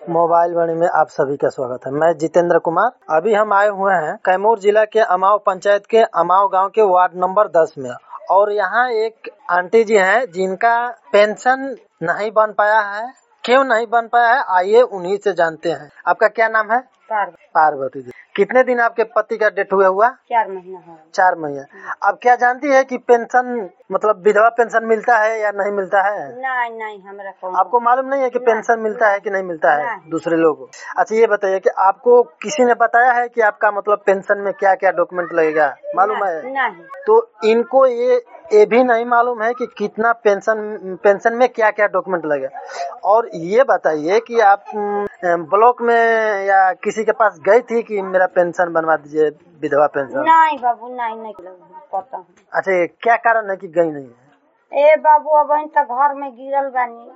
Mobile वाणी में आप सभी का स्वागत है। मैं जितेंद्र कुमार। अभी हम आए हुए हैं कैमूर जिला के अमाव पंचायत के अमाव गांव के वार्ड नंबर 10 में, और यहाँ एक आंटी जी हैं जिनका पेंशन नहीं बन पाया है। क्यों नहीं बन पाया है, आइए उन्हीं से जानते हैं। आपका क्या नाम है? पार्वती जी। कितने दिन आपके पति का डेथ हुआ? 4 महीना है। 4 महीना। अब क्या जानती है कि पेंशन मतलब विधवा पेंशन मिलता है या नहीं मिलता है? नहीं हमरा को आपको मालूम नहीं है कि पेंशन मिलता है कि नहीं मिलता है दूसरे लोगों को? अच्छा ये बताइए कि आपको किसी ने बताया है कि आपका मतलब पेंशन में क्या क्या डॉक्यूमेंट लगेगा, मालूम है? नहीं। तो इनको ये भी नहीं मालूम है कि कितना पेंशन में क्या क्या डॉक्यूमेंट लगेगा। और ये बताइए कि आप ब्लॉक में या किसी के पास गई थी कि मेरा पेंशन बनवा दीजिए, विधवा पेंशन? नहीं बाबू, नहीं पता। अच्छा ये क्या कारण है कि गई नहीं है? ए बाबू अब तो घर में गिरल बानी।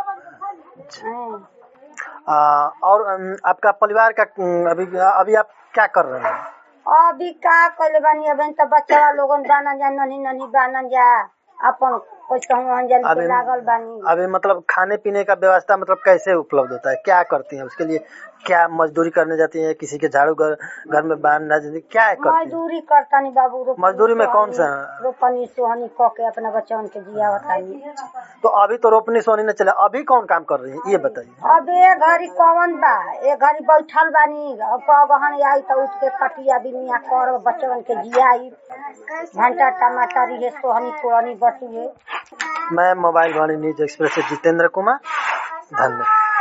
और आपका परिवार का अभी आप क्या कर रहे हैं? अभी का कइले बानी, अब तो बच्चा लोगन बाना जा, ननी बाना जा, अपन कुछ कहूँ अंजलि पे लागल बानी। अभी मतलब खाने पीने का व्यवस्था मतलब कैसे उपलब्ध होता है, क्या करती हैं उसके लिए? क्या मजदूरी करने जाती है, किसी के झाड़ू घर में बांधना, क्या करती है? मजदूरी करता नहीं बाबू। मजदूरी में कौन सा? रोपनी सोहनी क के अपना बच्चों के जिया बतानी। तो अभी तो रोपनी सोहनी न चले, अभी कौन काम कर रही है ये बताइए? अब ए घड़ी कौन बा, ए घड़ी बैठल बानी, गहन आई तो उठ के कटिया बिनिया कर बच्चन के जियाई, भंटा टमाटर ये सोहनी कोहनी बटुए। मैं मोबाइल वाणी न्यूज एक्सप्रेस से जितेंद्र कुमार, धन्यवाद।